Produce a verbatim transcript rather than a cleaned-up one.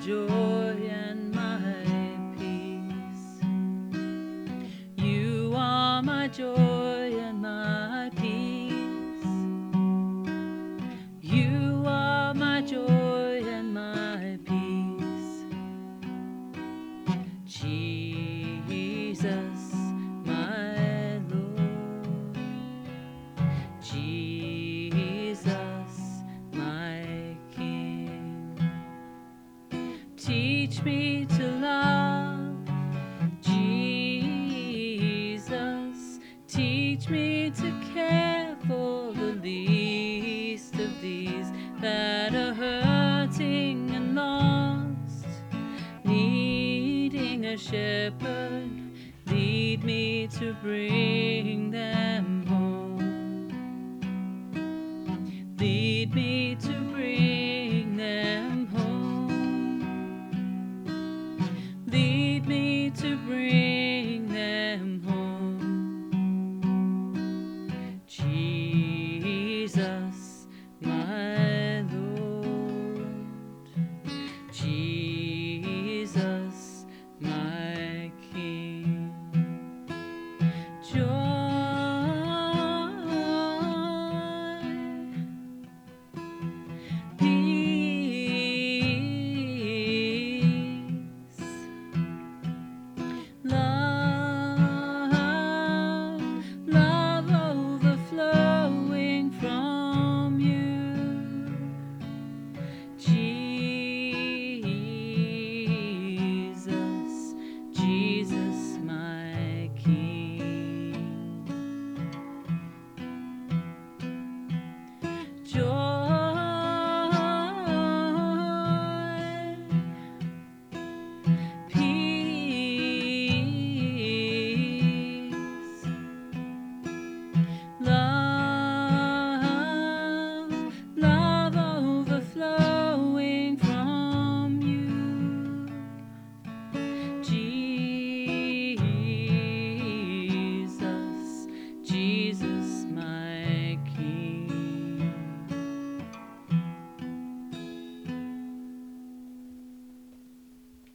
joy and my peace. You are my joy and my peace. You are my joy and my peace. Jesus, my Lord. Jesus, my King. Teach me to love Jesus. Teach me to care for the least of these that are hurting and lost, needing a shepherd. Lead me to bring them home. Lead me to bring them home. Lead me to bring them home. Jesus, my Lord. Jesus, my King. Joy, peace, love, love overflowing from you. Jesus, Jesus, my King. Joy, peace, love, love overflowing from you. Jesus, Jesus, my